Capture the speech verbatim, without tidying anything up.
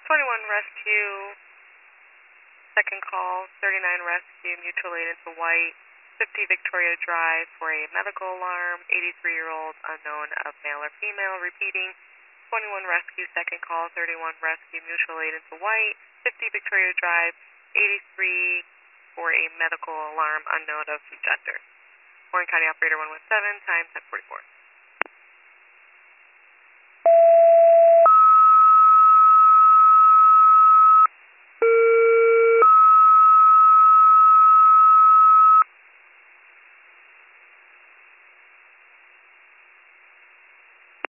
twenty-one Rescue, second call, thirty-nine Rescue, mutual aid into White, fifty Victoria Drive for a medical alarm, eighty-three-year-old unknown of male or female, repeating, twenty-one Rescue, second call, thirty-one Rescue, mutual aid into White, fifty Victoria Drive, eighty-three for a medical alarm unknown of gender. Warren County Operator one one seven, time ten forty-four.